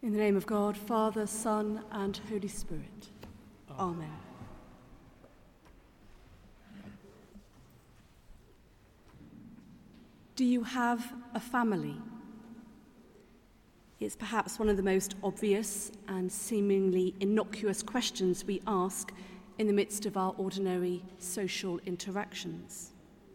In the name of God, Father, Son, and Holy Spirit. Amen. Do you have a family? It's perhaps one of the most obvious and seemingly innocuous questions we ask in the midst of our ordinary social interactions.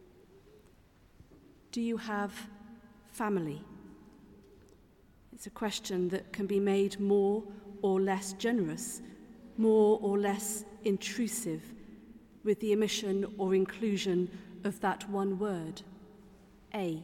Do you have family? It's a question that can be made more or less generous, more or less intrusive, with the omission or inclusion of that one word, a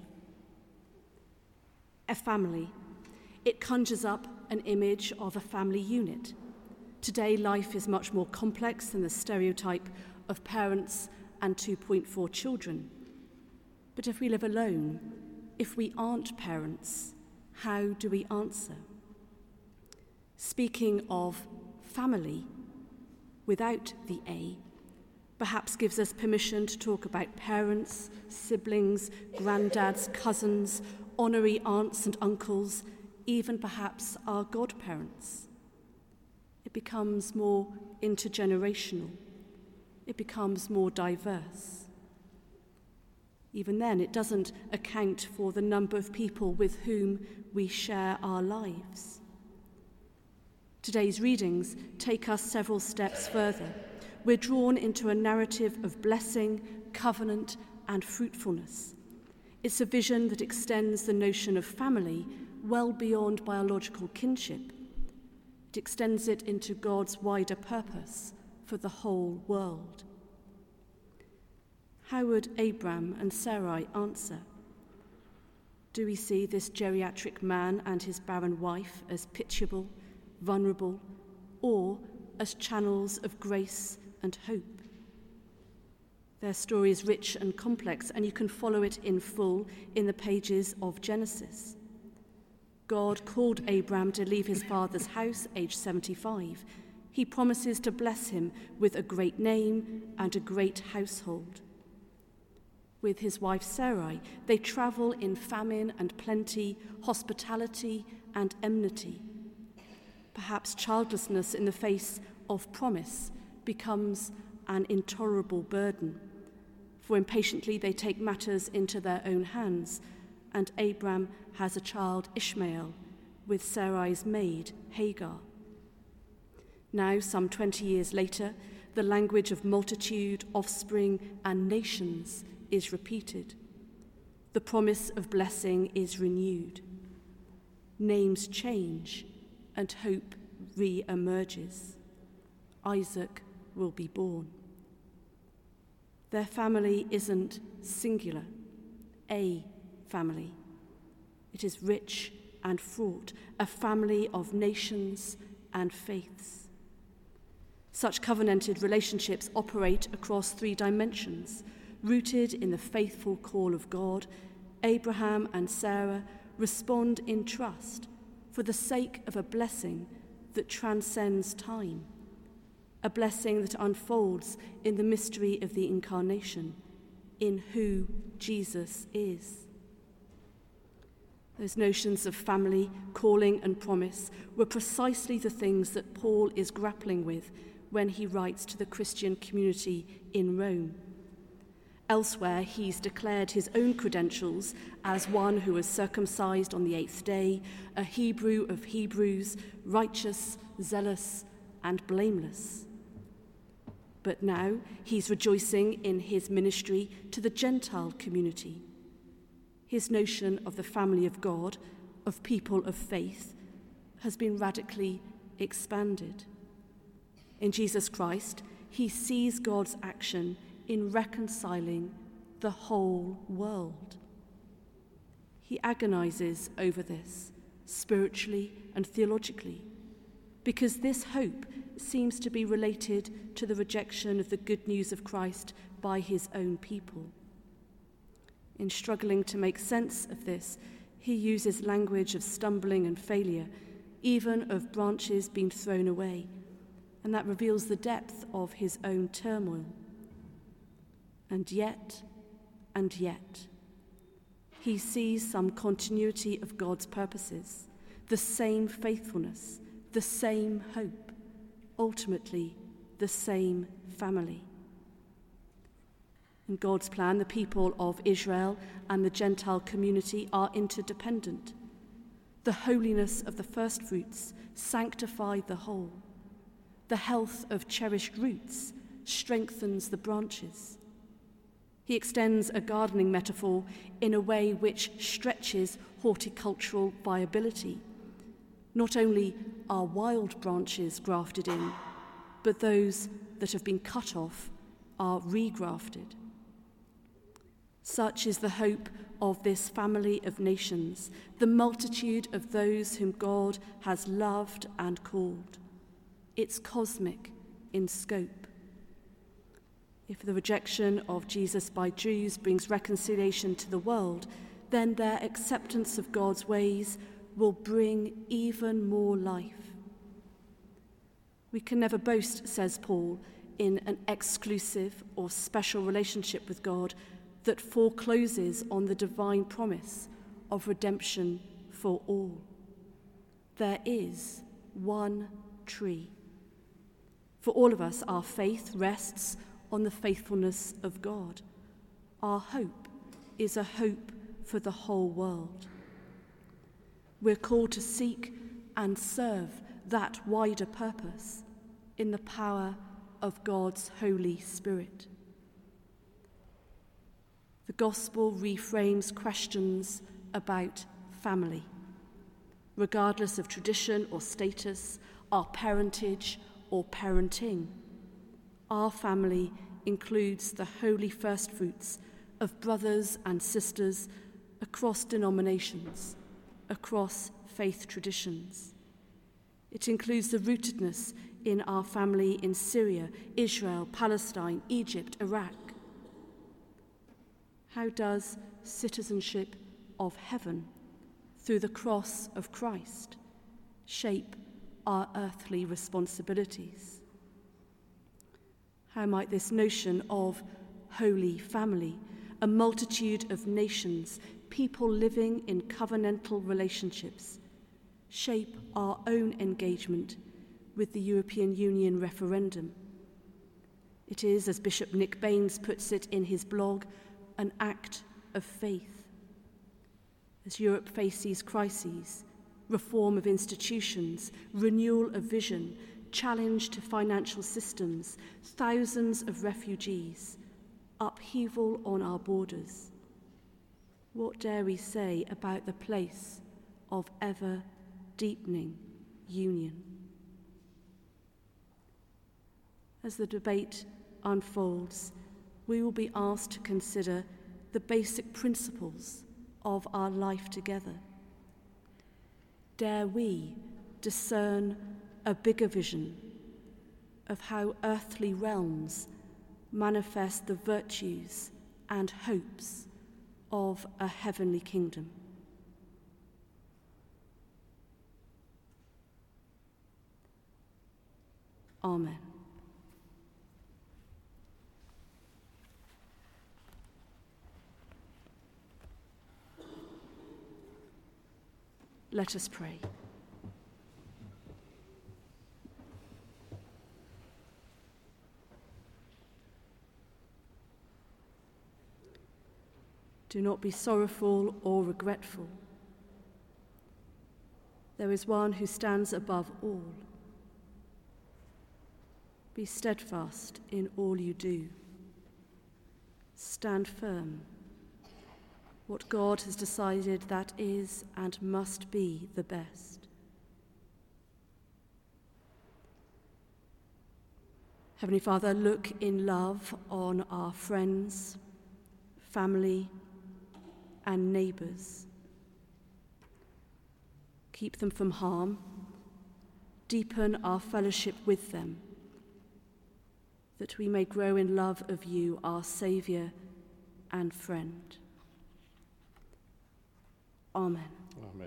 family. It conjures up an image of a family unit. Today, life is much more complex than the stereotype of parents and 2.4 children. But if we live alone, if we aren't parents, how do we answer? Speaking of family without the A, perhaps gives us permission to talk about parents, siblings, granddads, cousins, honorary aunts and uncles, even perhaps our godparents. It becomes more intergenerational. It becomes more diverse. Even then, it doesn't account for the number of people with whom we share our lives. Today's readings take us several steps further. We're drawn into a narrative of blessing, covenant, and fruitfulness. It's a vision that extends the notion of family well beyond biological kinship. It extends it into God's wider purpose for the whole world. How would Abram and Sarai answer? Do we see this geriatric man and his barren wife as pitiable, vulnerable, or as channels of grace and hope? Their story is rich and complex, and you can follow it in full in the pages of Genesis. God called Abram to leave his father's house, age 75. He promises to bless him with a great name and a great household. With his wife Sarai, they travel in famine and plenty, hospitality and enmity. Perhaps childlessness in the face of promise becomes an intolerable burden, for impatiently they take matters into their own hands, and Abram has a child, Ishmael, with Sarai's maid, Hagar. Now, some 20 years later, the language of multitude, offspring, and nations is repeated. The promise of blessing is renewed. Names change, and hope re-emerges. Isaac will be born. Their family isn't singular, a family. It is rich and fraught, a family of nations and faiths. Such covenanted relationships operate across 3 dimensions. Rooted in the faithful call of God, Abraham and Sarah respond in trust for the sake of a blessing that transcends time, a blessing that unfolds in the mystery of the Incarnation, in who Jesus is. Those notions of family, calling, and promise were precisely the things that Paul is grappling with when he writes to the Christian community in Rome. Elsewhere, he's declared his own credentials as one who was circumcised on the 8th day, a Hebrew of Hebrews, righteous, zealous, and blameless. But now he's rejoicing in his ministry to the Gentile community. His notion of the family of God, of people of faith, has been radically expanded. In Jesus Christ, he sees God's action in reconciling the whole world. He agonizes over this, spiritually and theologically, because this hope seems to be related to the rejection of the good news of Christ by his own people. In struggling to make sense of this, he uses language of stumbling and failure, even of branches being thrown away, and that reveals the depth of his own turmoil. And yet, he sees some continuity of God's purposes, the same faithfulness, the same hope, ultimately the same family. In God's plan, the people of Israel and the Gentile community are interdependent. The holiness of the firstfruits sanctify the whole. The health of cherished roots strengthens the branches. He extends a gardening metaphor in a way which stretches horticultural viability. Not only are wild branches grafted in, but those that have been cut off are regrafted. Such is the hope of this family of nations, the multitude of those whom God has loved and called. It's cosmic in scope. If the rejection of Jesus by Jews brings reconciliation to the world, then their acceptance of God's ways will bring even more life. We can never boast, says Paul, in an exclusive or special relationship with God that forecloses on the divine promise of redemption for all. There is one tree. For all of us, our faith rests on the faithfulness of God. Our hope is a hope for the whole world. We're called to seek and serve that wider purpose in the power of God's Holy Spirit. The gospel reframes questions about family, regardless of tradition or status, our parentage or parenting. Our family includes the holy firstfruits of brothers and sisters across denominations, across faith traditions. It includes the rootedness in our family in Syria, Israel, Palestine, Egypt, Iraq. How does citizenship of heaven through the cross of Christ shape our earthly responsibilities? How might this notion of holy family, a multitude of nations, people living in covenantal relationships, shape our own engagement with the European Union referendum? It is, as Bishop Nick Baines puts it in his blog, an act of faith. As Europe faces crises, reform of institutions, renewal of vision, challenge to financial systems, thousands of refugees, upheaval on our borders, what dare we say about the place of ever-deepening union? As the debate unfolds, we will be asked to consider the basic principles of our life together. Dare we discern a bigger vision of how earthly realms manifest the virtues and hopes of a heavenly kingdom? Amen. Let us pray. Do not be sorrowful or regretful. There is one who stands above all. Be steadfast in all you do. Stand firm. What God has decided, that is and must be the best. Heavenly Father, look in love on our friends, family, and neighbours. Keep them from harm. Deepen our fellowship with them, that we may grow in love of you, our Saviour and friend. Amen. Amen.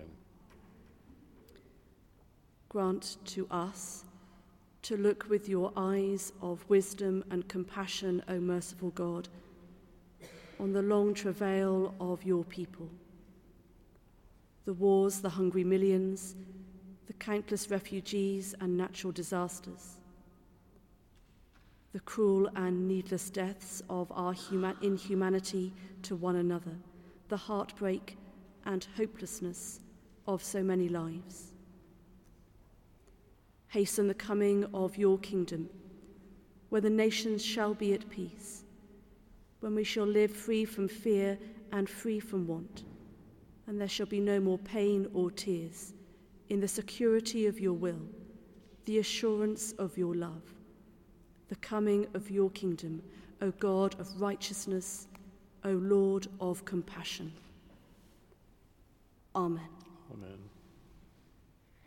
Grant to us to look with your eyes of wisdom and compassion, O merciful God, on the long travail of your people, the wars, the hungry millions, the countless refugees and natural disasters, the cruel and needless deaths of our inhumanity to one another, the heartbreak and hopelessness of so many lives. Hasten the coming of your kingdom, where the nations shall be at peace, when we shall live free from fear and free from want, and there shall be no more pain or tears, in the security of your will, the assurance of your love, the coming of your kingdom, O God of righteousness, O Lord of compassion. Amen. Amen.